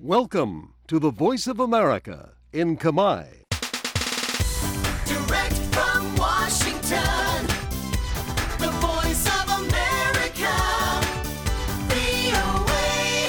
Welcome to the Voice of America in Khmer. Direct from Washington, the Voice of America, VOA.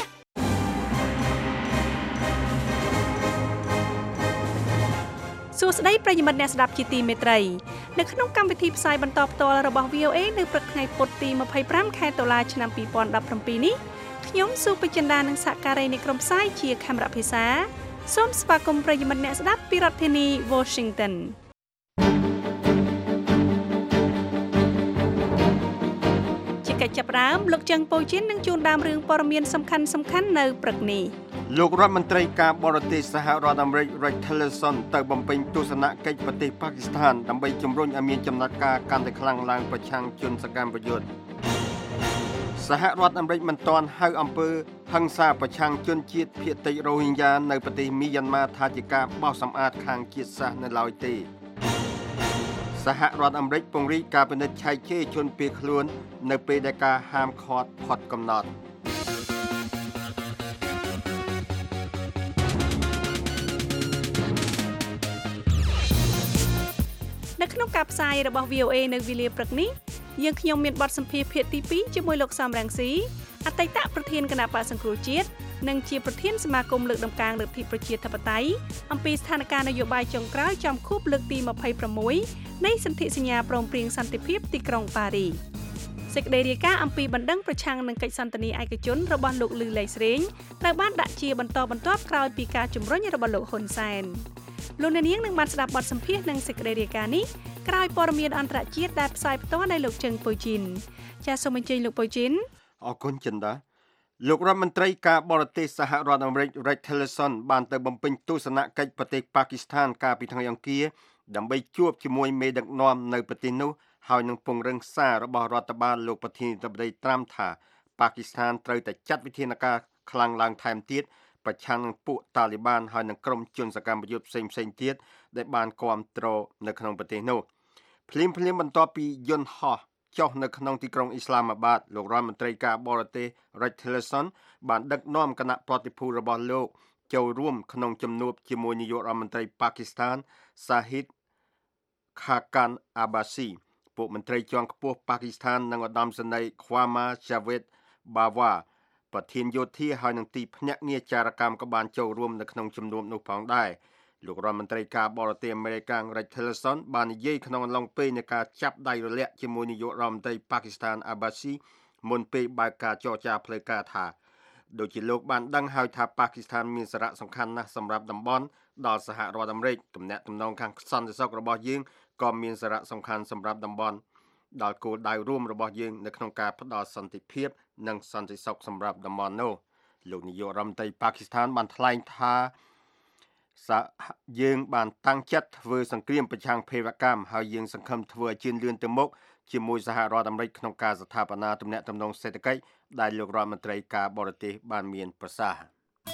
សួស្តីប្រិយមិត្តអ្នកស្ដាប់ជាទីមេត្រីនៅក្នុងកម្មវិធីផ្សាយបន្តផ្ទាល់របស់ VOA នៅព្រឹកថ្ងៃពុធទី25ខែតុលាឆ្នាំ2017នេះខ្ញុំសុភចិន្តានិងសហការីនៃក្រុមផ្សាយជាខេមរៈភាសាសូមស្វាគមន៍ប្រិយមិត្តអ្នកស្ដាប់ពីរដ្ឋធានី Washington ជាកិច្ចចាប់ផ្ដើមលោកច័ន្ទពូជិននឹងជួនដើមរឿងព័ត៌មានសំខាន់ៗនៅព្រឹកនេះលោករដ្ឋមន្ត្រីការបរទេសសហរដ្ឋអាមេរិក Rex Tillerson ទៅបំពេញទស្សនកិច្ចប្រទេសប៉ាគីស្ថានដើម្បីជំរុញឲ្យមានចំណាត់ការកាន់តែខ្លាំងឡើងប្រឆាំងជនសកម្មប្រយុទ្ធសហរដ្ឋអាមេរិកមិនទាន់ហៅអំពើហិង្សាប្រឆាំងជនជាតិភាគតិចរ៉ូហីញ៉ានៅប្រទេសមីយ៉ាន់ម៉ាថាជាការបោសសម្អាតខាងជាតិសាសន៍នៅឡើយទេសហរដ្ឋអាមេរិកពង្រីកការពិនិត្យឆែកឆេរជនភៀសខ្លួននៅពេលដែលការហាមឃាត់ផុតកំណត់នៅក្នុងការផ្សាយរបស់ VOA នៅវេលាព្រឹកនេះយើងខ្ញុំមានបទសម្ភាសន៍ភាគទី2ជាមួយលោកសំរងស៊ីអតីតប្រធានគណៈបក្សសង្គ្រោះជាតិនិងជាប្រធានសមាគមលើកដំកើងលទ្ធិប្រជាធិបតេយ្យអំពីស្ថានភាពនយោបាយចុងក្រោយចំខួបលើកទី26នៃសន្ធិសញ្ញាព្រមព្រៀងសន្តិភាពទីក្រុងប៉ារីសេចក្តីរាយការណ៍អំពីបណ្ដឹងប្រឆាំងនឹងកិច្ចសន្ទនាឯកជនរបស់លោកលឺឡៃស្រេងត្រូវបានដាក់ជាបន្តបន្ទាប់ក្រោយពីការជំរុញរបស់លោកហ៊ុនសែនលោកអ្នកនាងនឹងបានស្ដាប់បទសម្ភាសន៍និងសេចក្តីរាយការណ៍នេះក្រោយព័ត៌មានអន្តរជាតិដែលផ្សាយផ្ទាល់ដោយលោកជឹងពូជីនចាសសូមអញ្ជើញលោកពូជីនអរគុណចិន្តាលោករដ្ឋមន្ត្រីការបរទេសសហរដ្ឋអាមេរិក Rex Tillerson បានទៅបំពេញទស្សនកិច្ចប្រទេសប៉ាគីស្ថានកាលពីថ្ងៃអង្គារដើម្បីជួបជាមួយមេដឹកនាំនៅប្រទេសនោះហើយនឹងពង្រឹងសាររបស់រដ្ឋបាលលោកប្រធានាធិបតីត្រាំថាប៉ាគីស្ថានត្រូវតែចាត់វិធានការខ្លាំងឡើងថែមទៀតប្រឆាំងនឹងពួកតាលីបានហើយនឹងក្រុមជនសកម្មប្រយុទ្ធផ្សេងៗទៀតដែលបានគាំទ្រនៅក្នុងប្រទេសនោះភ្លាមបន្ទាប់ពីយន្តហោះចុះនៅក្នុងទីក្រុងអ៊ីស្លាមាបាតលោករដ្ឋមន្ត្រីការបរទេស Rex Tillerson បានដឹកនាំគណៈប្រតិភូរបស់លោកចូលរួមក្នុងជំនួបជាមួយនាយករដ្ឋមន្ត្រីប៉ាគីស្ថាន Shahid Khaqan Abbasi ពួកមន្ត្រីជាន់ខ្ពស់ប៉ាគីស្ថាននិងឧត្តមសេនីយ៍ Qamar Javed Bajwa ប្រធានយោធាហើយនឹងទីភ្នាក់ងារចារកម្មក៏បានចូលរួមនៅក្នុងជំនួបនោះផងដែរលោករដ្ឋមន្ត្រីការបរទេសអាមេរិក Rex Tillerson បាននិយាយក្នុងអំឡុងពេលនៃការចាប់ដៃរលាក់ជាមួយនាយករដ្ឋមន្ត្រីប៉ាគីស្ថាន Abbasi មុនពេលបើកការចរចាផ្លូវការថាដូចជាលោកបានដឹងហើយថាប៉ាគីស្ថានមានសារៈសំខាន់ណាស់សម្រាប់តំបន់ដល់សហរដ្ឋអាមេរិកទំនាក់ទំនងខាងសន្តិសុខរបស់យើងក៏មានសារៈសំខាន់សម្រាប់តំបន់ដល់គោលដៅរួមរបស់យើងនៅក្នុងការផ្ដល់សន្តិភាពនិងសន្តិសុខសម្រាប់តំបន់នោះលោកនាយករដ្ឋមន្ត្រីប៉ាគីស្ថានបានថ្លែងថាយើងបានតាំងចិត្តធ្វើសង្គ្រាមប្រឆាំងភេរវកម្មហើយយើងសង្ឃឹមធ្វើឲ្យជឿនលឿនទៅមុខជាមួយសហរដ្ឋអាមេរិកក្នុងការស្ថាបនាទំនាក់ទំនងសេដ្ឋកិច្ចដែលលោករដ្ឋមន្ត្រីការបរទេសបានមានប្រសាសន៍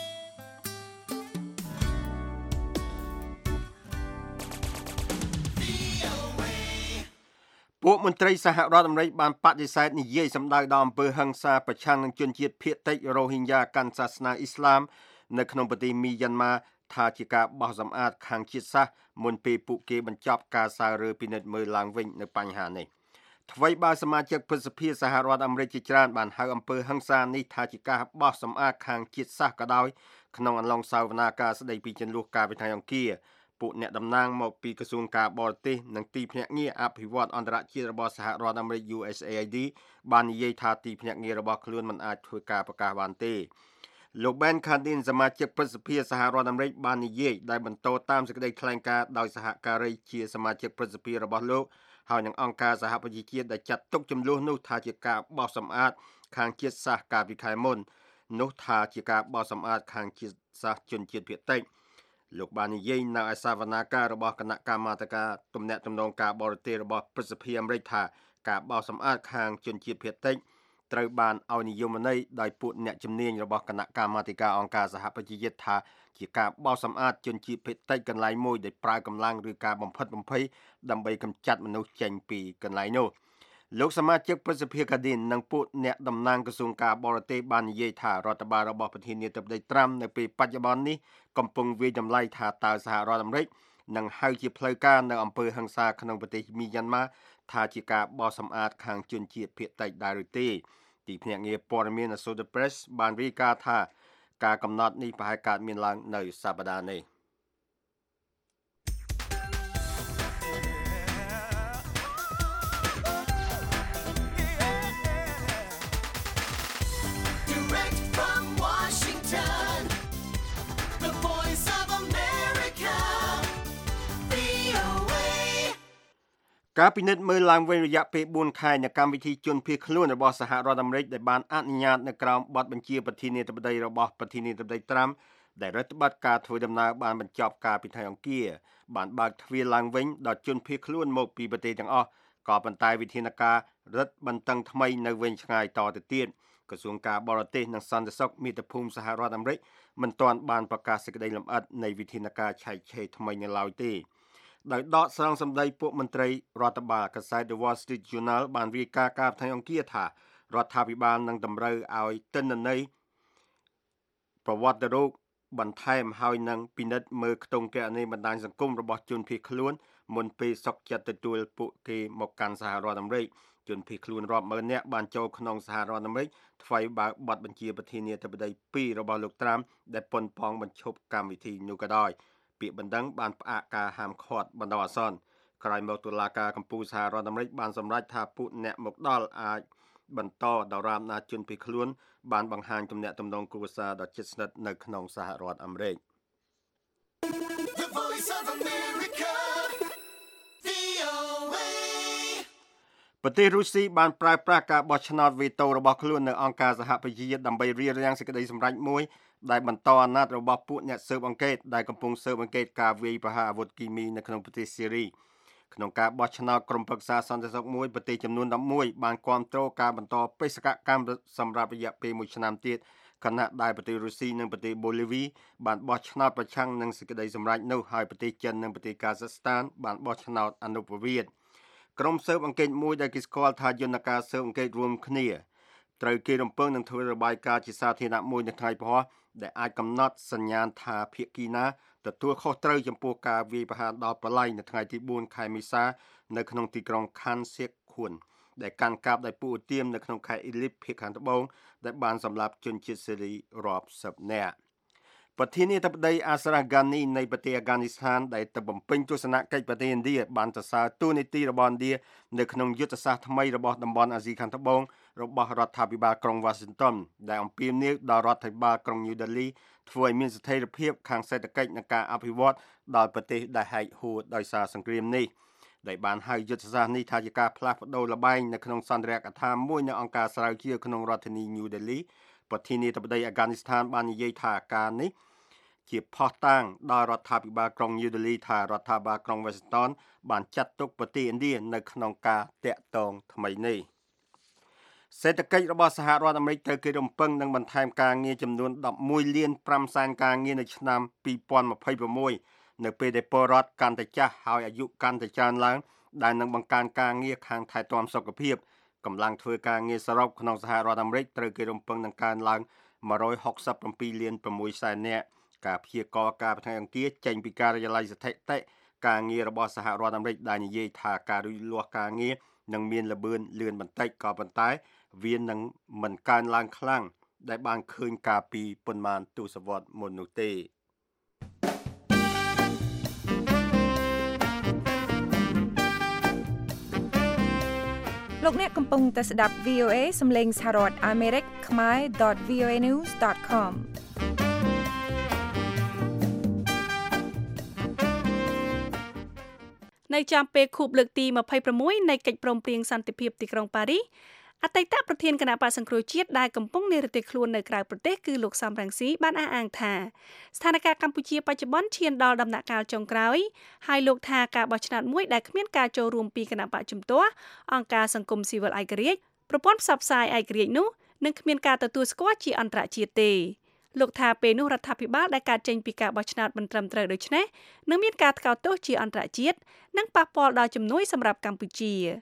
ពួកមន្ត្រីសហរដ្ឋអាមេរិកបានបដិសេធនិយាយសម្ដៅដល់អំពើហិង្សាប្រឆាំងនឹងជនជាតិភាគតិចរ៉ូហីញ៉ាកាន់សាសនាអ៊ីស្លាមនៅក្នុងប្រទេសមីយ៉ាន់ម៉ាថាជាការបោះសម្អាតខាងជាតិសាសន៍មុនពេលពួកគេបញ្ចប់ការសើរើពិនិត្យមើលឡើងវិញនៅបញ្ហានេះថ្មីបើសមាជិកព្រឹទ្ធសភាសហរដ្ឋអាមេរិកជាច្រើនបានហៅអំពើហិង្សានេះថាជាការបោះសម្អាតខាងជាតិសាសន៍ក៏ដោយក្នុងអំឡុងសវនាការស្ដីពីជម្លោះកាលពីថ្ងៃអង្គារពួកអ្នកតំណាងមកពីក្រសួងការបរទេសនិងទីភ្នាក់ងារអភិវឌ្ឍអន្តរជាតិរបស់សហរដ្ឋអាមេរិក USAID បាននិយាយថាទីភ្នាក់ងាររបស់ខ្លួនមិនអាចធ្វើការប្រកាសបានទេលោក Ben Cardin សមាជិកព្រឹទ្ធសភាសហរដ្ឋអាមេរិកបាននិយាយដែលបន្តតាមសេចក្តីថ្លែងការណ៍ដោយសហការីជាសមាជិកព្រឹទ្ធសភារបស់លោកហើយនឹងអង្គការសហប្រជាជាតិដែលចាត់ទុកចំនួននោះថាជាការបោះសម្អាតខាងជាតិសាសន៍កាលពីខែមុននោះថាជាការបោះសម្អាតខាងជាតិសាសន៍ជនជាតិភាគតិចលោកបាននិយាយនៅឯសវនាការរបស់គណៈកម្មាធិការទំនាក់ទំនងការបរទេសរបស់ព្រឹទ្ធសភាអាមេរិកថាការបោះសម្អាតខាងជនជាតិភាគតិចត្រូវបានឲ្យនិយមន័យដោយពួកអ្នកជំនាញរបស់គណៈកម្មាធិការអង្គការសហប្រជាជាតិថាជាការបោសសម្អាតជនជាតិភាគតិចកន្លែងមួយដោយប្រើកម្លាំងឬការបំផិតបំភ័យដើម្បីកម្ចាត់មនុស្សចេញពីកន្លែងនោះលោកសមាជិកប្រសិទ្ធភាពកាឌីននិងពួកអ្នកតំណាងក្រសួងការបរទេសបាននិយាយថារដ្ឋបាលរបស់ប្រធានាធិបតីត្រាំនៅពេលបច្ចុប្បន្ននេះកំពុងវាយតម្លៃថាតើសហរដ្ឋអាមេរិកនឹងហៅជាផ្លូវការនៅអំពើហិង្សាក្នុងប្រទេសមីយ៉ាន់ម៉ាថាជាការបោសសម្អាតខាងជនជាតិភាគតិចដែរឬទេទីភ្នាក់ងារព័ត៌មាន Associated Press បានរាយការណ៍ថាការកំណត់នេះប្រហែលកើតមានឡើងនៅសប្តាហ៍នេះការពិនិត្យមើលឡើងវិញរយៈពេល4ខែនៃកម្មវិធីជនភៀសខ្លួនរបស់សហរដ្ឋអាមេរិកដែលបានអនុញ្ញាតនៅក្រោមបទបញ្ជាប្រធានាធិបតីរបស់ប្រធានាធិបតីត្រាំដែលរដ្ឋបတ်ការធ្វើដំណើរបានបញ្ចប់កាលពីថ្ងៃអង្គារបានបើកទ្វារឡើងវិញដល់ជនភៀសខ្លួនមកពីប្រទេសទាំងអស់ក៏ប៉ុន្តែវិធានការរឹតបន្តឹងថ្មីនៅវិញឆ្ងាយតទៅទៀតក្រសួងការបរទេសនិងសន្តិសុខមាតុភូមិសហរដ្ឋអាមេរិកមិនទាន់បានប្រកាសសេចក្តីលម្អិតនៃវិធានការឆែកឆេរថ្មីនៅឡើយទេដោយដកស្រង់សម្ដីពួកមន្ត្រីរដ្ឋបាលកាសែត The Wall Street Journal បានរាយការណ៍កាលថ្ងៃអង្គារថារដ្ឋាភិបាលនឹងតម្រូវឲ្យទិន្នន័យប្រវត្តិរូបបន្ថែមហើយនឹងពិនិត្យមើលខ្ទង់គណនេយ្យបណ្ដាញសង្គមរបស់ជនភៀសខ្លួនមុនពេលសុកចិត្តទទួលពួកគេមកកាន់សហរដ្ឋអាមេរិកជនភៀសខ្លួនរាប់ម៉ឺននាក់បានចូលក្នុងសហរដ្ឋអាមេរិកថ្មីបើកបទបញ្ជាប្រធានាធិបតី2របស់លោកត្រាំដែលប៉ុនប៉ងបញ្ឈប់កម្មវិធីនោះក៏ដោយពាក្យបណ្ដឹងបានផ្អាកការហាមឃាត់បណ្ដោះអាសន្នក្រោយមកតុលាការកំពូលសហរដ្ឋអាមេរិកបានសម្រេចថាពួកអ្នកមកដល់អាចបន្តដរាបណាជនភៀសខ្លួនបានបង្ហាញទំនាក់ទំនងគ្រួសារដ៏ជិតស្និទ្ធនៅក្នុងសហរដ្ឋអាមេរិកប្រទេសរុស្ស៊ីបានប្រើប្រាស់ការបោះឆ្នោតវេតូរបស់ខ្លួននៅអង្គការសហប្រជាជាតិដើម្បីរារាំងសេចក្តីសម្រេចមួយដែលបន្តអាណត្តិរបស់ពួកអ្នកស៊ើបអង្កេតដែលកំពុងស៊ើបអង្កេតការវាយប្រហារអាវុធគីមីនៅក្នុងប្រទេសសេរីក្នុងការបោះឆ្នោតក្រុមប្រឹក្សាសន្តិសុខមួយប្រទេសចំនួន11បានគាំទ្រការបន្តបេសកកម្មសម្រាប់រយៈពេល1ឆ្នាំទៀតខណៈដែលប្រទេសរុស្ស៊ីនិងប្រទេសបូលីវីបានបោះឆ្នោតប្រឆាំងនឹងសេចក្តីសម្រេចនោះហើយប្រទេសចិននិងប្រទេសកាហ្សាស្ថានបានបោះឆ្នោតអនុប្រវេសន៍ក្រុមស៊ើបអង្កេតមួយដែលគេស្គាល់ថាយន្តការស៊ើបអង្កេតរួមគ្នាត្រូវគេរំពឹងនឹងធ្វើរបាយការណ៍ជាសាធារណៈមួយនៅថ្ងៃព្រហស្បតិ៍ដែលអាចកំណត់សញ្ញាណថាភាគីណាទទួលខុសត្រូវចំពោះការវាយប្រហារដល់ប្រឡាយនៅថ្ងៃទី4ខែមេសានៅក្នុងទីក្រុងខាន់សៀកខួនដែលកាន់កាប់ដោយពួកឧទាមនៅក្នុងខេត្តអ៊ីលីបភាគខាងត្បូងដែលបានសម្លាប់ជនជាតិសេរីរាប់សិបនាក់ប្រធានាធិបតីអាស្រ៉ាហ្គានីនៃប្រទេសអាហ្គានីស្ថានដែលទៅបំពេញទស្សនកិច្ចប្រទេសឥណ្ឌាបានសរសើរតួនាទីរបស់ឥណ្ឌានៅក្នុងយុទ្ធសាស្ត្រថ្មីរបស់តំបន់អាស៊ីខាងត្បូងរបស់រដ្ឋាភិបាលក្រុង Washington ដែលអំពាវនាវដល់រដ្ឋាភិបាលក្រុង New Delhi ធ្វើឲ្យមានស្ថិរភាពខាងសេដ្ឋកិច្ចនិងការអភិវឌ្ឍដល់ប្រទេសដែលហែកហួរដោយសារសង្គ្រាមនេះដែលបានហៅយុទ្ធសាស្ត្រនេះថាជាការផ្លាស់ប្ដូរលបែងនៅក្នុងសន្ទរកថាមួយនៅអង្គការស្រាវជ្រាវក្នុងរដ្ឋធានី New Delhi ប្រធានាធិបតីអាហ្គានីស្ថានបាននិយាយថាការនេះជាផុសតាងដល់រដ្ឋាភិបាលក្រុង New Delhi ថារដ្ឋាភិបាលក្រុង Washington បានចាត់ទុកប្រទេសឥណ្ឌានៅក្នុងការតាក់ទងថ្មីនេះសេដ្ឋកិច្ចរបស់សហរដ្ឋអាមេរិកត្រូវគេរំពឹងនឹងបន្ថែមការងារចំនួន 11 លាន 5 សែនការងារនៅឆ្នាំ2026នៅពេលដែលពលរដ្ឋកាន់តែចាស់ហើយអាយុកាន់តែច្រើនឡើងដែលនឹងបង្កើនការងារខាងថែទាំសុខភាពកម្លាំងធ្វើការងារសរុបក្នុងសហរដ្ឋអាមេរិកត្រូវគេរំពឹងនឹងកើនឡើង167លាន 6 សែននាក់ការព្យាករណ៍ការផ្នែកអង្គារចេញពីការិយាល័យស្ថិតិការងាររបស់សហរដ្ឋអាមេរិកដែលនិយាយថាការលូតលាស់ការងារនឹងមានល្បឿនលឿនបន្តិចក៏ប៉ុន្តែវានឹងមិនកើនឡើងខ្លាំងដែលបានឃើញកាលពីប៉ុន្មានទសវត្សរ៍មុននោះទេលោកអ្នកកំពុងតែស្ដាប់ VOA សំឡេងសហរដ្ឋអាមេរិកខ្មែរ .voanews.com នៅចំពេលខួបលើកទី26នៃកិច្ចព្រមព្រៀងសន្តិភាពទីក្រុងប៉ារីសអតីតប្រធានគណៈបក្សសង្គ្រោះជាតិដែលកំពុងនិរទេសខ្លួននៅក្រៅប្រទេសគឺលោកសំរងស៊ីបានអះអាងថាស្ថានភាពកម្ពុជាបច្ចុប្បន្នឈានដល់ដំណាក់កាលចុងក្រោយហើយលោកថាការបោះឆ្នោតមួយដែលគ្មានការចូលរួមពីគណៈបកជំទាស់អង្គការសង្គមស៊ីវិលឯករាជ្យប្រព័ន្ធផ្សព្វផ្សាយឯករាជ្យនោះនឹងគ្មានការទទួលស្គាល់ជាអន្តរជាតិទេលោកថាពេលនោះរដ្ឋាភិបាលដែលកើតចេញពីការបោះឆ្នោតមិនត្រឹមត្រូវដូច្នេះនឹងមានការថ្កោលទោសជាអន្តរជាតិនិងប៉ះពាល់ដល់ជំនួយសម្រាប់កម្ពុជា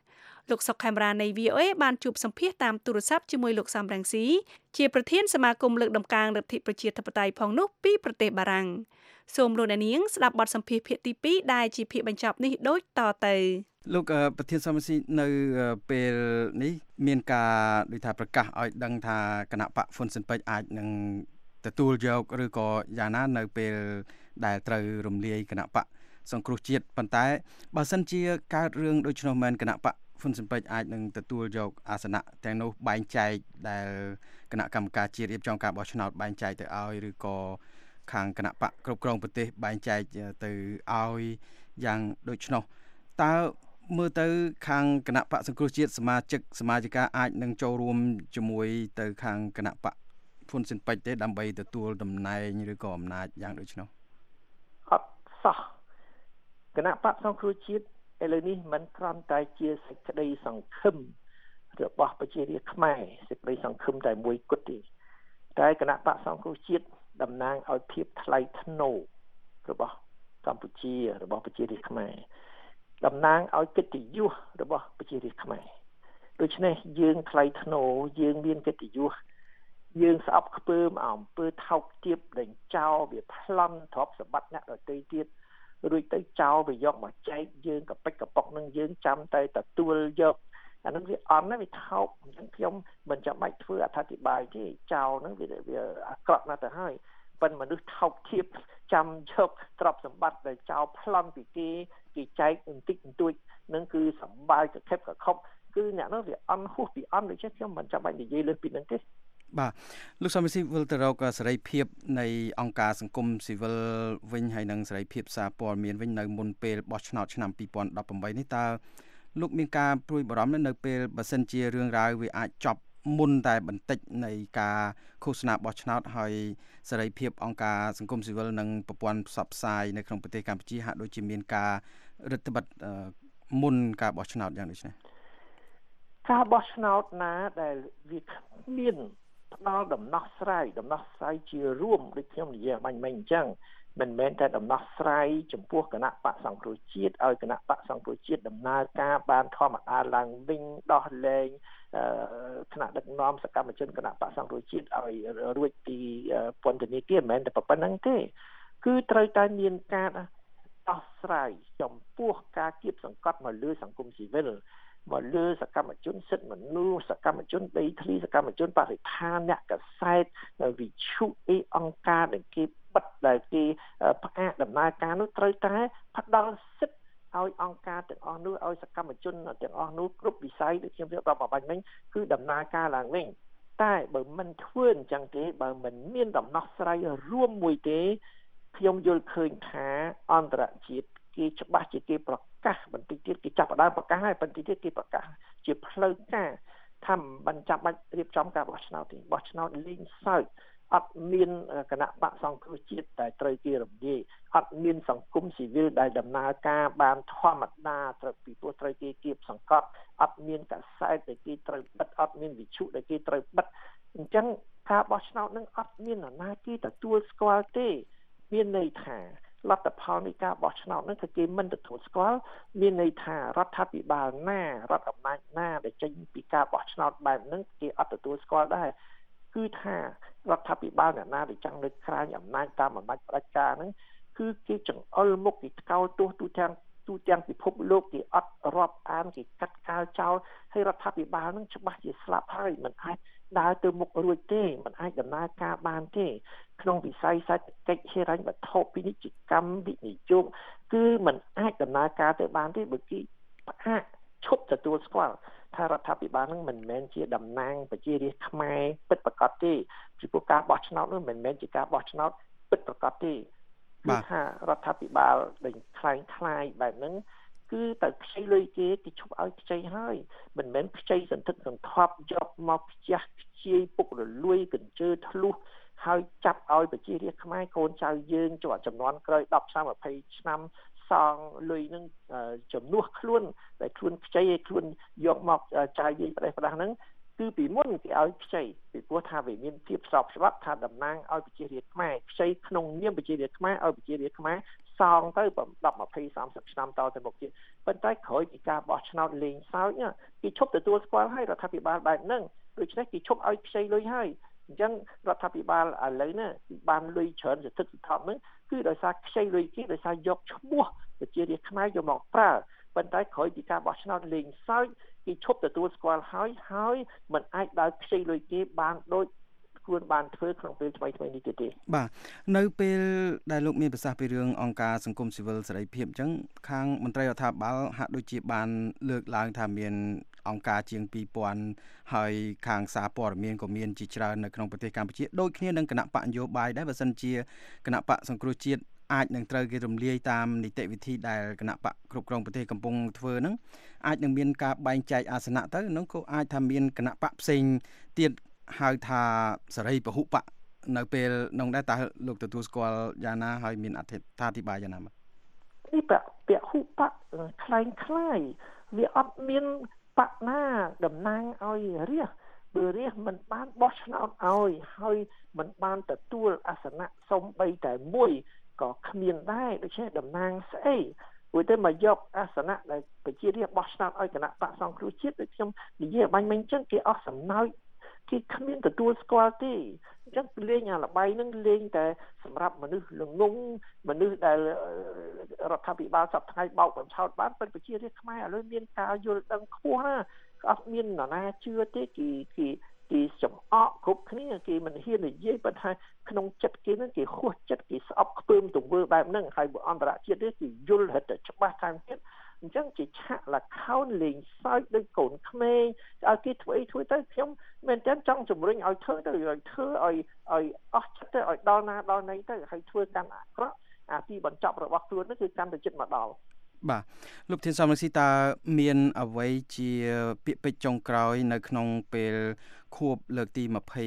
លោកសុកខេមរានៃ VOA បានជួបសម្ភាសតាមទូរស័ព្ទជាមួយលោកសំរងស៊ីជាប្រធានសមាគមលើកដំកើងលទ្ធិប្រជាធិបតេយ្យផងនោះពីប្រទេសបារាំងសូមលោកអ្នកនាងស្ដាប់បទសម្ភាសភាគទី2ដែលជាភាគបញ្ចប់នេះដូចតទៅលោកប្រធានសមាជិកនៅពេលនេះមានការដូចថាប្រកាសឲ្យដឹងថាគណៈបកហ៊ុនស៊ិនប៉ិចអាចនឹងទទួលយកឬក៏យ៉ាងណានៅពេលដែលត្រូវរំលាយគណៈបកសង្គ្រោះជាតិប៉ុន្តែបើសិនជាកើតរឿងដូច្នោះមែនគណៈបកហ៊ុនស៊ិនប៉ិចអាចនឹងទទួលយកអាសនៈទាំងនោះបែងចែកដែលគណៈកម្មការជាតិរៀបចំការបោះឆ្នោតបែងចែកទៅឲ្យឬក៏ខាងគណៈបកគ្រប់គ្រងប្រទេសបែងចែកទៅឲ្យយ៉ាងដូច្នោះតើមើលទៅខាងគណៈបកសង្គ្រោះជាតិសមាជិកាអាចនឹងចូលរួមជាមួយទៅខាងគណៈបកហ៊ុនស៊ិនប៉ិចទេដើម្បីទទួលតំណែងឬក៏អំណាចយ៉ាងដូច្នោះអត់សោះគណៈបកសង្គ្រោះជាតិឥឡូវនេះមិនគ្រាន់តែជាសេចក្តីសង្ឃឹមរបស់ប្រជារាស្ត្រខ្មែរសេចក្តីសង្ឃឹមតែមួយគត់ទេតែគណៈបកសង្គ្រោះជាតិតំណាងឲ្យភាពថ្លៃថ្នូររបស់កម្ពុជារបស់ប្រជារាស្ត្រខ្មែរតំណាងឲ្យកិត្តិយសរបស់ប្រជារាស្ត្រខ្មែរដូច្នេះយើងថ្លៃថ្នូរយើងមានកិត្តិយសយើងស្អប់ខ្ពើមអំពើថោកទាបដែលចោលវាប្លន់ទ្រព្យសម្បត្តិអ្នកដទៃទៀតរួចទៅចោលវាយកមកចែកយើងកប៉ិចកប៉ុកនឹងយើងចាំតែទទួលយកអានឹងវាអន់ណាស់វាថោកអញ្ចឹងខ្ញុំមិនចាំបាច់ធ្វើអត្ថាធិប្បាយទេចោលហ្នឹងវាអាក្រក់ណាស់ទៅហើយប៉ុន្តែមនុស្សថោកទាបចាំយកទ្រព្យសម្បត្តិដែលចោលប្លន់ពីគេចែកបន្តិចបន្តួចនឹងគឺសម្បាយកខិបកខប់គឺអ្នកនោះវាអន់ហួសពីអន់ដូច្នេះខ្ញុំមិនចាំបាច់និយាយលើសពីនឹងទេបាទលោកសំស៊ីវិលទៅរកសេរីភាពនៃអង្គការសង្គមស៊ីវិលវិញហើយនិងសេរីភាពសារព័ត៌មានវិញនៅមុនពេលបោះឆ្នោតឆ្នាំ2018នេះតើលោកមានការព្រួយបារម្ភនៅពេលបើសិនជារឿងរ៉ាវវាអាចចប់មុនតែបន្តិចនៃការឃោសនាបោះឆ្នោតហើយសេរីភាពអង្គការសង្គមស៊ីវិលនិងប្រព័ន្ធផ្សព្វផ្សាយនៅក្នុងប្រទេសកម្ពុជាហាក់ដូចជាមានការរឹតបន្តឹងមុនការបោះឆ្នោតយ៉ាងដូចនេះការបោះឆ្នោតណាដែលវាមានផ្ដល់ដំណោះស្រាយជារួមដូចខ្ញុំនិយាយបាញ់មិញអញ្ចឹងមិនមែនតែដំណោះស្រាយចំពោះគណៈបកសង្គ្រោះជាតិឲ្យគណៈបកសង្គ្រោះជាតិដំណើរការបានធម្មតាឡើងវិញដោះលែងថ្នាក់ដឹកនាំសកម្មជនគណៈបកសង្គ្រោះជាតិឲ្យរួចពីពន្ធនាគារមិនមែនតែប៉ុណ្្នឹងទេគឺត្រូវតែមានការដោះស្រាយចំពោះការគៀបសង្កត់មកលើសង្គមស៊ីវិលមកលើសកម្មជនសិទ្ធិមនុស្សសកម្មជនដីធ្លីសកម្មជនបរិស្ថានអ្នកកសែតវិទ្យុអង្គការដែលគេបិទដែលគេផ្អាកដំណើរការនោះត្រូវតែផ្ដល់សិទ្ធិឲ្យអង្គការទាំងអស់នោះឲ្យសកម្មជនទាំងអស់នោះគ្រប់វិស័យដូចខ្ញុំរាប់បាញ់មិញគឺដំណើរការឡើងវិញតែបើមិនធ្វើអញ្ចឹងទេបើមិនមានដំណោះស្រាយរួមមួយទេខ្ញុំយល់ឃើញថាអន្តរជាតិគេច្បាស់ជាគេប្រកាសបន្តិចទៀតគេចាប់ផ្ដើមប្រកាសហើយបន្តិចទៀតគេប្រកាសជាផ្លូវការថាមិនចាំបាច់រៀបចំការបោះឆ្នោតទេបោះឆ្នោតលេងសើចអត់មានគណៈបកសង្គ្រោះជាតិដែលត្រូវគេរំលាយអត់មានសង្គមស៊ីវិលដែលដំណើរការបានធម្មតាត្រូវពីព្រោះត្រូវគេគៀបសង្កត់អត់មានកសែតដែលគេត្រូវបិទអត់មានវិទ្យុដែលគេត្រូវបិទអញ្ចឹងការបោះឆ្នោតនឹងអត់មានអាណាគេទទួលស្គាល់ទេមានន័យថាលទ្ធផលនៃការបោះឆ្នោតនោះគឺគេមិនទទួលស្គាល់មានន័យថារដ្ឋាភិបាលណារដ្ឋអំណាចណាដែលចេញពីការបោះឆ្នោតបែបហ្នឹងគេអត់ទទួលស្គាល់ដែរគឺថារដ្ឋាភិបាលអ្នកណាដែលចង់លើកក្រាញអំណាចតាមអំណាចផ្ដាច់ការហ្នឹងគឺគេចង្អុលមុខគេថ្កោលទោសទូទាំងពិភពលោកគេអត់រាប់អានគេកាត់កាលចោលហើយរដ្ឋាភិបាលហ្នឹងច្បាស់ជាស្លាប់ហើយមិនអាចដើរទៅមុខរួចទេមិនអាចដំណើរការបានទេក្នុងវិស័យសេដ្ឋកិច្ចហិរញ្ញវត្ថុពាណិជ្ជកម្មវិនិយោគគឺមិនអាចដំណើរការទៅបានទេបើគេផ្អាកឈប់ទទួលស្គាល់ថារដ្ឋាភិបាលនឹងមិនមែនជាតំណាងប្រជារាស្ត្រខ្មែរពិតប្រាកដទេពីព្រោះការបោះឆ្នោតនោះមិនមែនជាការបោះឆ្នោតពិតប្រាកដទេគឺថារដ្ឋាភិបាលដែលคล้ายបែបហ្នឹងគឺទៅខ្ចីលុយគេឈប់ឲ្យខ្ចីហើយមិនមែនខ្ចីសន្ធឹកសន្ធាប់យកមកខ្ជះខ្ជាយពុករលួយកញ្ជើធ្លុះហើយចាប់ឲ្យប្រជារាស្ត្រខ្មែរកូនចៅយើងជាប់ចំនួនក្រោយ10 20 ឆ្នាំសងលុយនឹងចំនួនខ្លួនដែលខ្លួនខ្ចីឲ្យខ្លួនយកមកចាយយាយប្រទេសប្រដាស់ហ្នឹងគឺពីមុនគេឲ្យខ្ចីពីព្រោះថាវាមានភាពស្របច្បាប់ថាតំណាងឲ្យប្រជារាស្ត្រខ្មែរខ្ចីក្នុងនាមប្រជារាស្ត្រខ្មែរឲ្យប្រជារាស្ត្រខ្មែរសងទៅ10 20 30ឆ្នាំតទៅមុខទៀតប៉ុន្តែក្រោយពីការបោះឆ្នោតលេងសើចគេឈប់ទទួលស្គាល់ហើយរដ្ឋាភិបាលបែបហ្នឹងដូច្នេះគេឈប់ឲ្យខ្ចីលុយហើយអញ្ចឹងរដ្ឋាភិបាលឥឡូវនេះបានលុយច្រើនសន្ធឹកសន្ធាប់ហ្នឹងគឺដោយសារខ្ចីលុយគេដោយសារយកឈ្មោះប្រជារាស្ត្រខ្មែរយកមកប្រើប៉ុន្តែក្រោយពីការបោះឆ្នោតលេងសើចគេឈប់ទទួលស្គាល់ហើយមិនអាចដើរខ្ចីលុយគេបានដូចខ្លួនបានធ្វើក្នុងពេលថ្មីនេះទៀតទេបាទនៅពេលដែលលោកមានប្រសាសន៍ពីរឿងអង្គការសង្គមស៊ីវិលសេរីភាពអញ្ចឹងខាងមន្ត្រីរដ្ឋាភិបាលហាក់ដូចជាបានលើកឡើងថាមានអង្គការជាង 2000 ហើយខាងសារព័ត៌មានក៏មានជាច្រើននៅក្នុងប្រទេសកម្ពុជាដូចគ្នានឹងគណៈបកនយោបាយដែរបើសិនជាគណៈបកសង្គ្រោះជាតិអាចនឹងត្រូវគេរំលាយតាមនីតិវិធីដែលគណៈបកគ្រប់គ្រងប្រទេសកំពុងធ្វើហ្នឹងអាចនឹងមានការបែងចែកអាសនៈទៅហ្នឹងក៏អាចថាមានគណៈបកផ្សេងទៀតហៅថាសេរីពហុបកនៅពេលនោះដែរតើលោកទទួលស្គាល់យ៉ាងណាហើយមានអធិប្បាយយ៉ាងណាបាទនេះពហុបកคล้ายវាអត់មានបកណាតំណាងឲ្យរាស្ត្របើរាស្ត្រមិនបានបោះឆ្នោតឲ្យហើយមិនបានទទួលអាសនៈសំបីតែមួយក៏គ្មានដែរដូច្នេះតំណាងស្អីព្រោះតែមកយកអាសនៈដែលប្រជារាស្ត្របោះឆ្នោតឲ្យគណៈបកសង្គ្រោះជាតិដូចខ្ញុំនិយាយបាញ់មិញអញ្ចឹងគេអស់សំណើចគេគ្មានទទួលស្គាល់ទេអញ្ចឹងលេងអាល្បែងហ្នឹងលេងតែសម្រាប់មនុស្សល្ងងមនុស្សដែលរដ្ឋាភិបាលសពថ្ងៃបោកបញ្ឆោតបានប៉ុន្តែប្រជារាស្ត្រខ្មែរឥឡូវមានការយល់ដឹងខ្ពស់ណាអត់មាននរណាជឿទេគេចំអកគ្រប់គ្នាគេមិនហ៊ាននិយាយប៉ុន្តែក្នុងចិត្តគេហ្នឹងគេខួសចិត្តគេស្អប់ខ្ពើមទង្វើបែបហ្នឹងហើយបើអន្តរជាតិទេគេយល់ហិតតែច្បាស់តាមទៀតអញ្ចឹងជាឆាកលខោនលេងសើចដោយកូនក្មេងឲ្យគេធ្វើទៅខ្ញុំមែនតើចង់ជំរុញឲ្យធ្វើទៅឲ្យធ្វើឲ្យអស់ចិត្តទៅឲ្យដល់ណាដល់ណីទៅហើយធ្វើកាន់អាក្រក់អាទីបញ្ចប់របស់ខ្លួននេះគឺកាន់តែចិត្តមកដល់បាទលោកធានសំរងស៊ីតើមានអ្វីជាពាក្យពេចន៍ចុងក្រោយនៅក្នុងពេលខួបលើកទី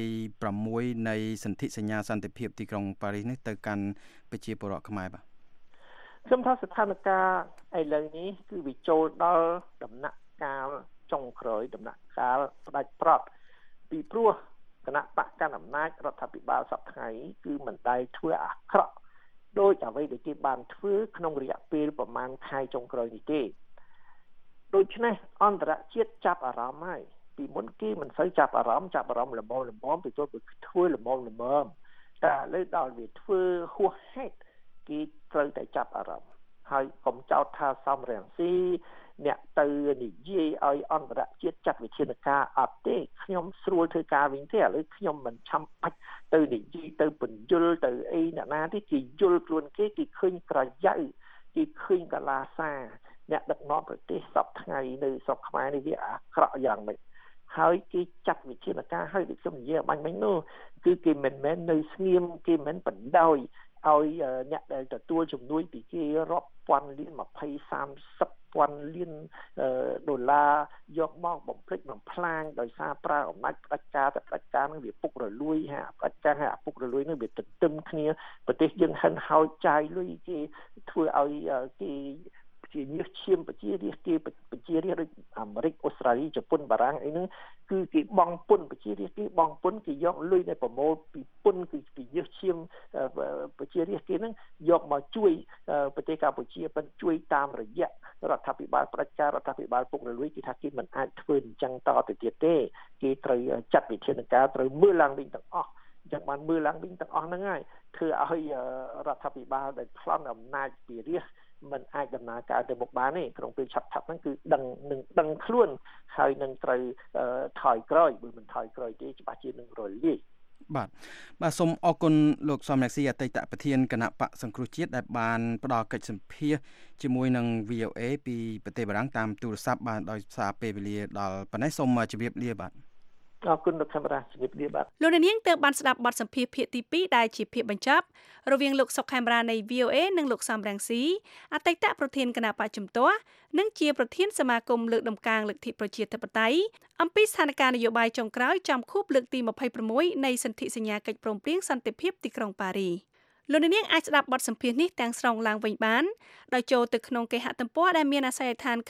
26នៃសន្ធិសញ្ញាសន្តិភាពទីក្រុងប៉ារីសនេះទៅកាន់ប្រជាពលរដ្ឋខ្មែរបាទខ្ញុំថាស្ថានភាពឥឡូវនេះគឺវាចូលដល់ដំណាក់កាលចុងក្រោយដំណាក់កាលផ្ដាច់ប្រត់ពីព្រោះគណៈបកកណ្ដាលអំណាចរដ្ឋាភិបាលសពថ្ងៃគឺមិនដែលធ្វើអាក្រក់ដោយអ្វីដែលគេបានធ្វើក្នុងរយៈពេលប្រមាណខែចុងក្រោយនេះទេដូច្នេះអន្តរជាតិចាប់អារម្មណ៍ហើយពីមុនគេមិនសូវចាប់អារម្មណ៍ល្មមពីទោះវាធ្វើល្មមតែឥឡូវដល់វាធ្វើហួសហេតុគេត្រូវតែចាប់អារម្មណ៍ហើយកុំចោទថាសំរងស៊ីអ្នកទៅនិយាយឲ្យអន្តរជាតិចាត់វិធានការអត់ទេខ្ញុំស្រួលធ្វើការវិញទេឥឡូវខ្ញុំមិនឆាំបាច់ទៅនិយាយទៅបញ្យលទៅអីអ្នកណាទេគេយល់ខ្លួនគេឃើញក្រយៅគេឃើញកលាសាអ្នកដឹកនាំប្រទេសសពថ្ងៃនៅស្រុកខ្មែរនេះវាអាក្រក់យ៉ាងម៉េចហើយគេចាត់វិធានការឲ្យដូចខ្ញុំនិយាយបាញ់មិញនោះគឺគេមិនមែននៅស្ងៀមគេមិនបណ្ដោយឲ្យអ្នកដែលទទួលជំនួយពីគេរាប់ពាន់លាន20 30ពាន់លានដុល្លារយកមកបំភ្លេចបំផ្លាញដោយសារប្រើអំណាចផ្ដាច់ការតែផ្ដាច់ការនឹងវាពុករលួយហាផ្ដាច់ការហើយពុករលួយនឹងវាទន្ទឹមគ្នាប្រទេសយើងហិនហោចចាយលុយគេធ្វើឲ្យគេជាញើសឈាមប្រជារាស្ត្រគេប្រជារាស្ត្រដូចអាមេរិកអូស្ត្រាលីជប៉ុនបារាំងអីហ្នឹងគឺគេបង់ពន្ធប្រជារាស្ត្រគេបង់ពន្ធគេយកលុយនៃប្រមូលពីពន្ធគឺពីញើសឈាមប្រជារាស្ត្រគេហ្នឹងយកមកជួយប្រទេសកម្ពុជាប៉ុន្តែជួយតាមរយៈរដ្ឋាភិបាលផ្ដាច់ការរដ្ឋាភិបាលពុករលួយគេថាគេមិនអាចធ្វើអញ្ចឹងតទៅទៀតទេគេត្រូវចាត់វិធានការត្រូវមើលឡើងវិញទាំងអស់ចឹងបានមើលឡើងវិញទាំងអស់ហ្នឹងហើយធ្វើឲ្យរដ្ឋាភិបាលដែលប្លន់អំណាចពីរាស្ត្រមិនអាចដំណើរការទៅមុខបានទេក្នុងពេលឆាប់ហ្នឹងគឺដឹងខ្លួនហើយនឹងត្រូវថយក្រោយបើមិនថយក្រោយទេច្បាស់ជានឹងរលាយបាទសូមអរគុណលោកសំរងស៊ីអតីតប្រធានគណៈបកសង្គ្រោះជាតិដែលបានផ្ដល់កិច្ចសម្ភាសន៍ជាមួយនឹង VOA ពីប្រទេសបារាំងតាមទូរស័ព្ទបានដោយសារពេលវេលាដល់ប៉ុណ្ណេះសូមជម្រាបលាបាទអរគុណលោកកាមេរ៉ាជំរាបលាបាទលោកនាងទើបបានស្ដាប់បទសម្ភាសន៍ភាគទី2ដែលជាភាគបញ្ចប់រវាងលោកសុកខេមរានៃ VOA និងលោកសំរងស៊ីអតីតប្រធានគណៈបកជំទាស់និងជាប្រធានសមាគមលើកដំកើងលទ្ធិប្រជាធិបតេយ្យអំពីស្ថានភាពនយោបាយចុងក្រោយចំខួបលើកទី26នៃសន្ធិសញ្ញាកិច្ចព្រមព្រៀងសន្តិភាពទីក្រុងប៉ារីសលោកនាងអាចស្ដាប់បទសម្ភាសន៍នេះទាំងស្រុងឡើងវិញបានដោយចូលទៅក្នុងគេហទំព័រដែលមានអាសយដ្ឋាន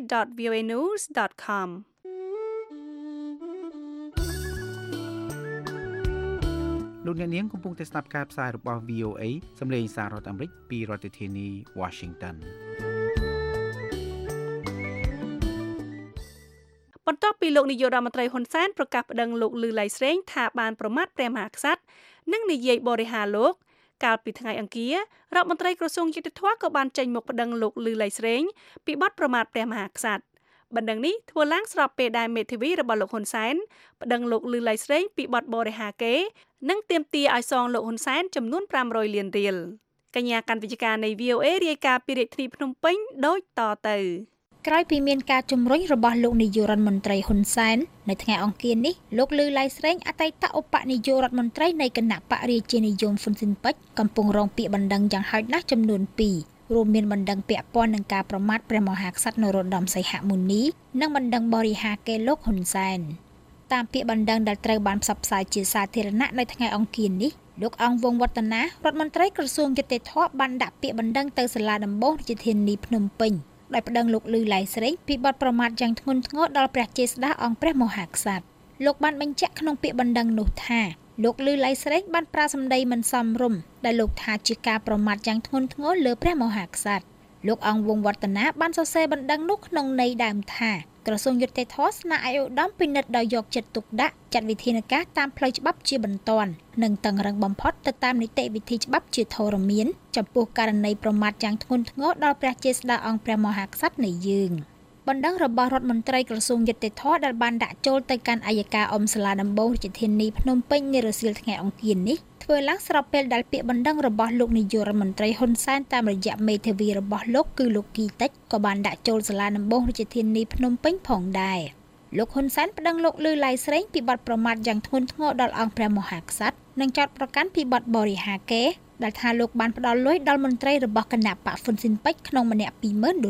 khmer.voanews.com លោកអ្នកនាងកំពុងតែស្ដាប់ការផ្សាយរបស់ VOA សំឡេងសាររដ្ឋអាមេរិកពីរដ្ឋធានី Washington បន្ទាប់ពីលោកនាយករដ្ឋមន្ត្រីហ៊ុនសែនប្រកាសប្តឹងលោកលឺឡៃស្រេងថាបានប្រមាថព្រះមហាក្សត្រនិងនិយាយបរិហាលោកកាលពីថ្ងៃអង្គាររដ្ឋមន្ត្រីក្រសួងយុតិធធក៏បានចេញមកប្តឹងលោកលឺឡៃស្រេងពីបទប្រមាថព្រះមហាក្សត្របណ្ដឹងនេះធ្វើឡើងស្របពេលដែលមេធាវីរបស់លោកហ៊ុនសែនប្តឹងលោកលឺឡៃស្រេងពីបទបរិហាគេនិងទាមទារឲ្យសងលោកហ៊ុនសែនចំនួន500លានរៀលកញ្ញាកាន់វិទ្យការនៃ VOA រាយការណ៍ពីរាជធានីភ្នំពេញដូចតទៅក្រោយពីមានការជំរុញរបស់លោកនាយករដ្ឋមន្ត្រីហ៊ុនសែននៅថ្ងៃអង្គារនេះលោកលឺឡៃស្រេងអតីតឧបនាយករដ្ឋមន្ត្រីនៃគណៈបករាជានិយមហ៊ុនស៊ិនប៉ិចកំពុងរងពាក្យបណ្ដឹងយ៉ាងហោចណាស់ចំនួន2រួមមានបណ្ដឹងពាក់ព័ន្ធនឹងការប្រមាថព្រះមហាក្សត្រនរោត្តមសីហមុនីនិងបណ្ដឹងបរិហាគេលោកហ៊ុនសែនតាមពាក្យបណ្ដឹងដែលត្រូវបានផ្សព្វផ្សាយជាសាធារណៈនៅថ្ងៃអង្គារនេះលោកអង្គវងវឌ្ឍនារដ្ឋមន្ត្រីក្រសួងយុតិធធបានដាក់ពាក្យបណ្ដឹងទៅសាលាដំបងរាជធានីភ្នំពេញដោយប្តឹងលោកលឺឡៃស្រេងពីបទប្រមាថយ៉ាងធ្ងន់ធ្ងរដល់ព្រះចេស្តាអង្គព្រះមហាក្សត្រលោកបានបញ្ជាក់ក្នុងពាក្យបណ្ដឹងនោះថាលោកលឺឡៃស្រេងបានប្រើសម្ដីមិនសមរម្យដែលលោកថាជាការប្រមាថយ៉ាងធ្ងន់ធ្ងរលើព្រះមហាក្សត្រលោកអង្គវងវឌ្ឍនាបានសរសេរបណ្ដឹងនោះក្នុងន័យដើមថាក្រសួងយុតិធធស្នើឲ្យឧត្តមពិនិត្យដោយយកចិត្តទុកដាក់ចាត់វិធានការតាមផ្លូវច្បាប់ជាបន្ទាន់និងតឹងរ៉ឹងបំផុតទៅតាមនីតិវិធីច្បាប់ជាធរមានចំពោះករណីប្រមាថយ៉ាងធ្ងន់ធ្ងរដល់ព្រះចេស្តាអង្គព្រះមហាក្សត្រនៃយើងបណ្ដឹងរបស់រដ្ឋមន្ត្រីក្រសួងយុតិធធដែលបានដាក់ចូលទៅកាន់อัยការអមសាលាដំបងរាជធានីភ្នំពេញនារសៀលថ្ងៃអង្គារនេះធ្វើឡើងស្របពេលដែលពាក្យបណ្ដឹងរបស់លោកនាយករដ្ឋមន្ត្រីហ៊ុនសែនតាមរយៈមេធាវីរបស់លោកគឺលោកគីតិចក៏បានដាក់ចូលសាលាដំបងរាជធានីភ្នំពេញផងដែរលោកហ៊ុនសែនប្តឹងលោកលឺឡៃស្រេងពីបទប្រមាថយ៉ាងធ្ងន់ធ្ងរដល់អង្គព្រះមហាក្សត្រនិងចោទប្រកាន់ពីបទបរិហាគេដែលថាលោកបានផ្ដល់លុយដល់មន្ត្រីរបស់គណៈបកហ៊ុនស៊ិនប៉ិចក្នុងម្នាក់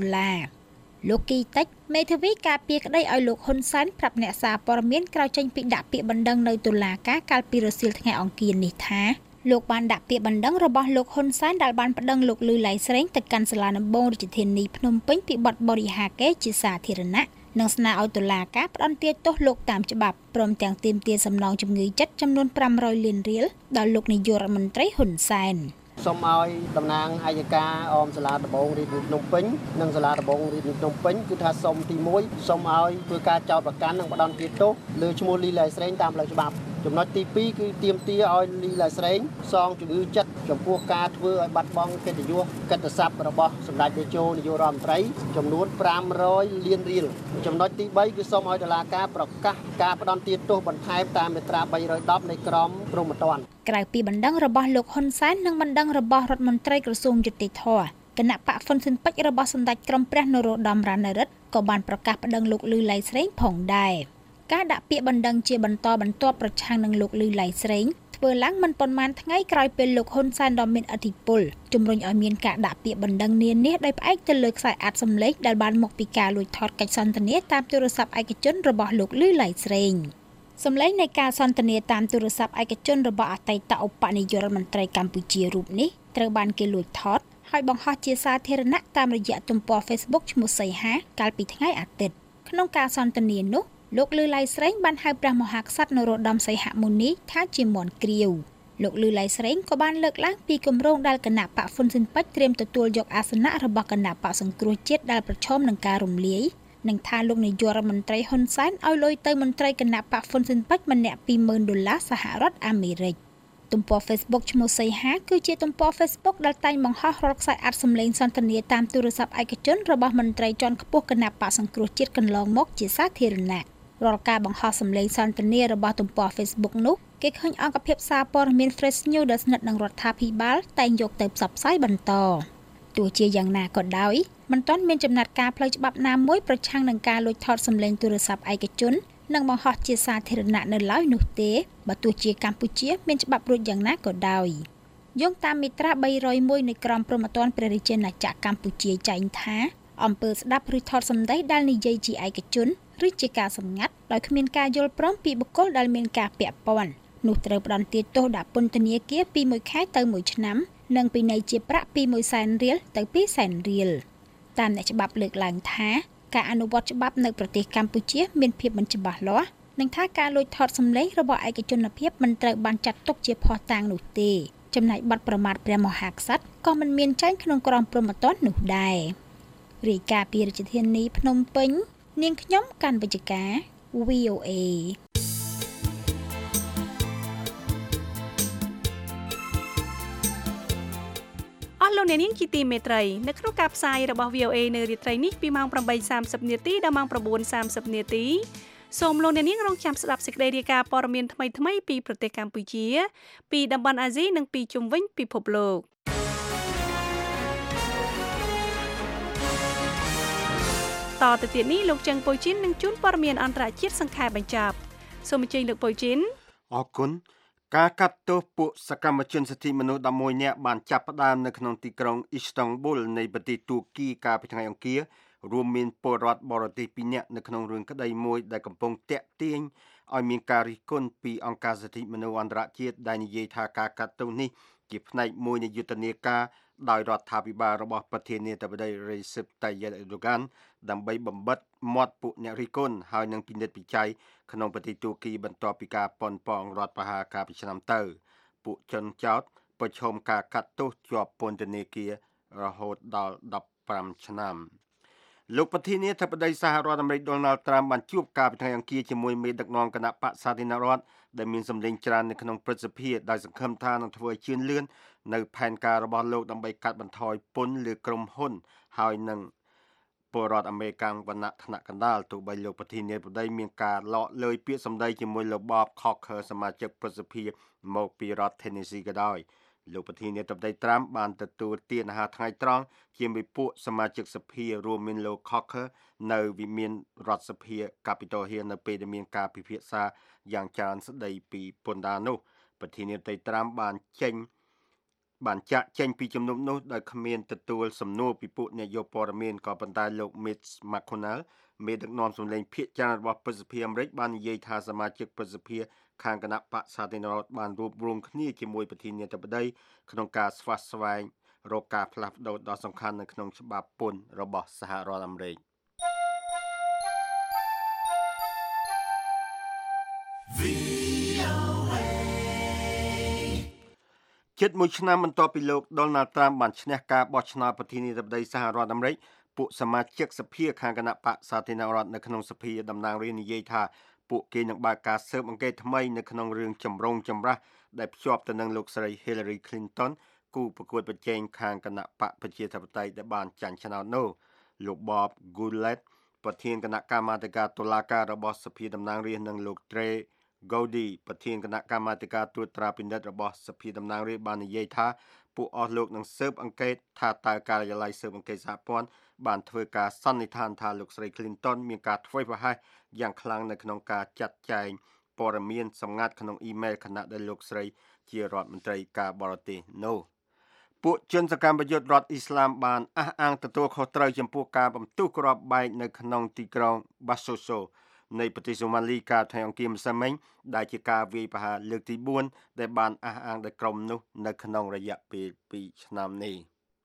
$20,000លោកគីតិចមេធាវីការពារក្តីឲ្យលោកហ៊ុនសែនប្រាប់អ្នកសារព័ត៌មានក្រោយចេញពីដាក់ពាក្យបណ្ដឹងនៅតុលាការកាលពីរសៀលថ្ងៃអង្គារនេះថាលោកបានដាក់ពាក្យបណ្ដឹងរបស់លោកហ៊ុនសែនដែលបានប្តឹងលោកលឺឡៃស្រេងទៅកាន់សាលាដំបងរាជធានីភ្នំពេញពីបទបរិហាគេជាសាធារណៈនិងស្នើឲ្យតុលាការផ្តន្ទាទោសលោកតាមច្បាប់ព្រមទាំងទាមទារសំណងជំងឺចិត្តចំនួន500លានរៀលដល់លោកនាយករដ្ឋមន្ត្រីហ៊ុនសែនសូមឲ្យតំណាងអัยការអមសាលាដំបងរាជធានីភ្នំពេញនិងសាលាដំបងរាជធានីភ្នំពេញគឺថាសូមទី1សូមឲ្យធ្វើការចោទប្រកាន់និងផ្តន្ទាទោសលើឈ្មោះលីឡៃស្រេងតាមផ្លូវច្បាប់ចំណុចទី2គឺទាមទារឲ្យលីឡៃស្រេងសងជំងឺចិត្តចំពោះការធ្វើឲ្យបាត់បង់កិត្តិយសកិត្តិស័ព្ទរបស់សម្ដេចតេជោនាយករដ្ឋមន្ត្រីចំនួន500លានរៀលចំណុចទី3គឺសូមឲ្យតុលាការប្រកាសការផ្តន្ទាទោសបន្ថែមតាមមាត្រា310នៃក្រមព្រហ្មទណ្ឌក្រៅពីបណ្ដឹងរបស់លោកហ៊ុនសែននិងបណ្ដឹងរបស់រដ្ឋមន្ត្រីក្រសួងយុតិធធគណៈបកហ៊ុនស៊ិនប៉ិចរបស់សម្ដេចក្រមព្រះនរោត្តម រណរិទ្ធក៏បានប្រកាសប្តឹងលោកលឺឡៃស្រេងផងដែរការដាក់ពាក្យបណ្ដឹងជាបន្តបន្ទាប់ប្រឆាំងនឹងលោកលឺឡៃស្រេងធ្វើឡើងមិនប៉ុន្មានថ្ងៃក្រោយពេលលោកហ៊ុនសែនដ៏មានឥទ្ធិពលជំរុញឲ្យមានការដាក់ពាក្យបណ្ដឹងនានាដោយផ្អែកទៅលើខ្សែអាចសម្លេងដែលបានមកពីការលួចថតកិច្ចសន្ទនាតាមទូរស័ព្ទឯកជនរបស់លោកលឺឡៃស្រេងសម្លេងនៃការសន្ទនាតាមទូរស័ព្ទឯកជនរបស់អតីតឧបនាយករដ្ឋមន្ត្រីកម្ពុជារូបនេះត្រូវបានគេលួចថតហើយបង្ហោះជាសាធារណៈតាមរយៈទំព័រ Facebook ឈ្មោះសីហាកាលពីថ្ងៃអាទិត្យក្នុងការសន្ទនានោះលោកលឺឡៃស្រេងបានហៅព្រះមហាក្សត្រនរោត្តមសីហមុនីថាជាមាន់ក្រៀវលោកលឺឡៃស្រេងក៏បានលើកឡើងពីគម្រោងដែលគណៈបកហ៊ុនស៊ិនប៉ិចត្រៀមទទួលយកអាសនៈរបស់គណៈបកសង្គ្រោះជាតិដែលប្រឈមនឹងការរំលាយនិងថាលោកនាយករដ្ឋមន្ត្រីហ៊ុនសែនឲ្យលុយទៅមន្ត្រីគណៈបកហ៊ុនស៊ិនប៉ិចម្នាក់$20,000សហរដ្ឋអាមេរិកទំព័រ Facebook ឈ្មោះសីហាគឺជាទំព័រ Facebook ដែលតែងបង្ហោះរាល់ខ្សែអាចសម្លេងសន្ទនាតាមទូរស័ព្ទឯកជនរបស់មន្ត្រីជាន់ខ្ពស់គណៈបកសង្គ្រោះជាតិកន្លងមកជាសាធារណៈរាល់ការបង្ហោះសម្លេងសន្ទនារបស់ទំព័រ Facebook នោះគេឃើញអង្គភាពសារព័ត៌មាន Fresh News ដែលស្និទ្ធនឹងរដ្ឋាភិបាលតែងយកទៅផ្សព្វផ្សាយបន្តទោះជាយ៉ាងណាក៏ដោយមិនទាន់មានចំណាត់ការផ្លូវច្បាប់ណាមួយប្រឆាំងនឹងការលួចថតសម្លេងទូរស័ព្ទឯកជននិងបង្ហោះជាសាធារណៈនៅឡើយនោះទេបើទោះជាកម្ពុជាមានច្បាប់រួចយ៉ាងណាក៏ដោយយោងតាមមាត្រា301នៃក្រមព្រហ្មទណ្ឌព្រះរាជាណាចក្រកម្ពុជាចែងថាអំពើស្ដាប់ឬថតសម្ដីដែលនិយាយជាឯកជនឬជាការសម្ងាត់ដោយគ្មានការយល់ព្រមពីបុគ្គលដែលមានការពាក់ព័ន្ធនោះត្រូវផ្តន្ទាទោសដាក់ពន្ធនាគារពី1ខែទៅ1ឆ្នាំនិងពិន័យជាប្រាក់ពី100,000រៀលទៅ200,000រៀលតាមអ្នកច្បាប់លើកឡើងថាការអនុវត្តច្បាប់នៅប្រទេសកម្ពុជាមានភាពមិនច្បាស់លាស់និងថាការលួចថតសម្លេងរបស់ឯកជនភាពមិនត្រូវបានចាត់ទុកជាភស្តុតាងនោះទេចំណែកបទប្រមាថព្រះមហាក្សត្រក៏មិនមានចែងក្នុងក្រមព្រហ្មទណ្ឌនោះដែររាយការណ៍ពីរាជធានីភ្នំពេញនាងខ្ញុំកាន់វិជ្ជការ VOA អស់លោកអ្នកនាងជាទីមេត្រីនៅក្នុងការផ្សាយរបស់ VOA នៅរាត្រីនេះពីម៉ោង 8:30 នាទីដល់ម៉ោង 9:30 នាទីសូមលោកអ្នកនាងរងចាំស្ដាប់សេចក្តីរាយការណ៍ព័ត៌មានថ្មីៗពីប្រទេសកម្ពុជាពីតំបន់អាស៊ីនិងពីជុំវិញពិភពលោកតទៅទៀតនេះលោកចឹងប៉ូជីននឹងជួនព័ត៌មានអន្តរជាតិសង្ខេបបញ្ចប់សូមអញ្ជើញលោកប៉ូជីនអរគុណការកាត់ទោសពួកសកម្មជនសិទ្ធិមនុស្ស11នាក់បានចាប់ផ្ដើមនៅក្នុងទីក្រុងអ៊ីស្តង់ប៊ុលនៃប្រទេសទួរគីកាលពីថ្ងៃអង្គាររួមមានពលរដ្ឋបរទេស2នាក់នៅក្នុងរឿងក្តីមួយដែលកំពុងទាក់ទាញឲ្យមានការរិះគន់ពីអង្គការសិទ្ធិមនុស្សអន្តរជាតិដែលនិយាយថាការកាត់ទោសនេះជាផ្នែកមួយនៃយុទ្ធនាការដោយរដ្ឋាភិបាលរបស់ប្រធានាធិបតី Recep Tayyip Erdogan ដើម្បីបំបិទមាត់ពួកអ្នករិះគន់ហើយនឹងពិនិត្យវិច័យក្នុងប្រទេសទួរគីបន្ទាប់ពីការប៉ុនប៉ងរដ្ឋប្រហារកាលពីឆ្នាំទៅពួកជនចោទប្រឈមការកាត់ទោសជាប់ពន្ធនាគាររហូតដល់15ឆ្នាំលោកប្រធានាធិបតីសហរដ្ឋអាមេរិក Donald Trump បានជួបកាលពីថ្ងៃអង្គារជាមួយមេដឹកនាំគណៈបក្សសាធារណរដ្ឋដែលមានសម្លេងច្រើននៅក្នុងព្រឹទ្ធសភាដោយសង្ឃឹមថានឹងធ្វើឲ្យជឿនលឿននៅផែនការរបស់លោកដើម្បីកាត់បន្ថយពន្ធលើក្រុមហ៊ុនហើយនឹងពលរដ្ឋអាមេរិកវណ្ណៈថ្នាក់កណ្ដាលទោះបីលោកប្រធានាធិបតីមានការឡកលើយពាក្យសម្ដីជាមួយលោក Bob Corker សមាជិកព្រឹទ្ធសភាមកពីរដ្ឋ Tennessee ក៏ដោយលោកប្រធានាធិបតី Trump បានទទួលទានអាហារថ្ងៃត្រង់ជាមួយពួកសមាជិកសភារួមមានលោក Corker នៅវិមានរដ្ឋសភា Capitol Hill នៅពេលដែលមានការពិភាក្សាយ៉ាងច្រើនស្ដីពីពន្ធដារនោះប្រធានាធិបតី Trump បានចាក់ចេញពីជំនុំនោះដោយគ្មានទទួលសំណួរពីពួកអ្នកយកព័ត៌មានក៏ប៉ុន្តែលោក Mitch McConnell មេដឹកនាំសម្លេងភាគច្រើនរបស់ព្រឹទ្ធសភាអាមេរិកបាននិយាយថាសមាជិកព្រឹទ្ធសភាខាងគណៈបក្សសាធារណរដ្ឋបានរួបរวมគ្នាជាមួយប្រធានាធិបតីក្នុងការស្វាស្វែងរកការផ្លាស់ប្ដូរដ៏សំខាន់នៅក្នុងច្បាប់ពន្ធរបស់សហរដ្ឋអាមេរិកជិត1ឆ្នាំបន្ទាប់ពីលោក Donald Trump បានឈ្នះការបោះឆ្នោតប្រធានាធិបតីសហរដ្ឋអាមេរិកពួកសមាជិកសភាខាងគណៈបក្សសាធារណរដ្ឋនៅក្នុងសភាតំណាងរាស្ត្រនិយាយថាពួកគេនឹងបើកការស៊ើបអង្កេតថ្មីនៅក្នុងរឿងចម្រូងចម្រាសដែលភ្ជាប់ទៅនឹងលោកស្រី Hillary Clinton គូប្រកួតប្រជែងខាងគណៈបកប្រជាធិបតេយ្យដែលបានចាញ់ឆ្នោតនោះលោក Bob Goulet ប្រធានគណៈកម្មាធិការតុលាការរបស់សភាតំណាងរាស្ត្រនិងលោក Trey Gowdy ប្រធានគណៈកម្មាធិការត្រួតត្រាពិនិត្យរបស់សភាតំណាងរាស្ត្របាននិយាយថាពួកអស់លោកនឹងស៊ើបអង្កេតថាតើការិយាល័យស៊ើបអង្កេតសហព័ន្ធបានធ្វើការសន្និដ្ឋានថាលោកស្រី Clinton មានការធ្វេសប្រហែសយ៉ាងខ្លាំងនៅក្នុងការចាត់ចែងព័ត៌មានសម្ងាត់ក្នុងអ៊ីមែលខណៈដែលលោកស្រីជារដ្ឋមន្ត្រីការបរទេសនោះពួកជនសកម្មយុទ្ធរដ្ឋអ៊ីស្លាមបានអះអាងទទួលខុសត្រូវចំពោះការបំទុះគ្រាប់បែកនៅក្នុងទីក្រុង Basoso នៃប្រទេសសូម៉ាលីកាលថ្ងៃអង្គារម្សិលមិញដែលជាការវាយប្រហារលើកទី4ដែលបានអះអាងដោយក្រុមនោះនៅក្នុងរយៈពេល2ឆ្នាំនេះ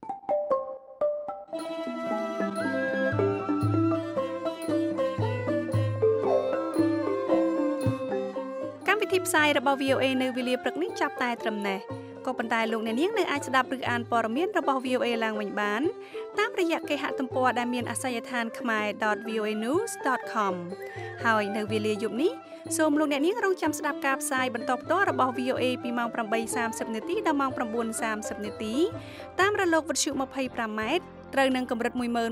កម្មវិធីផ្សាយរបស់ VOA នៅវេលាព្រឹកនេះចាប់តែត្រឹមនេះក៏ប៉ុន្តែលោកអ្នកនាងនៅអាចស្ដាប់ឬអានព័ត៌មានរបស់ VOA ឡើងវិញបានតាមរយៈគេហទំព័រដែលមានអាសយដ្ឋាន khmer.voanews.com ហើយនៅវេលាយប់នេះសូមលោកអ្នកនាងរងចាំស្ដាប់ការផ្សាយបន្តផ្ទាល់របស់ VOA ពីម៉ោង 8:30 នាទីដល់ម៉ោង 9:30 នាទីតាមរលកវិទ្យុ 25 ម៉ែត្រត្រូវនឹងកម្រិត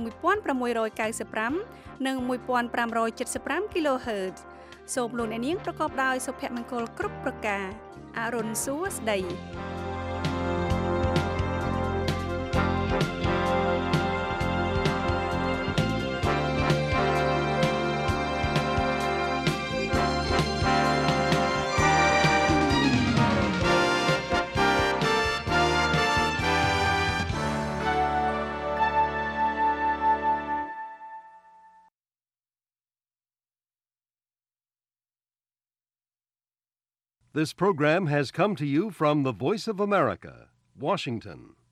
11695 និង 1575 kHz សូមលោកអ្នកនាងប្រកបដោយសុភមង្គលគ្រប់ប្រការអរុនសួស្ដី This program has come to you from the Voice of America, Washington.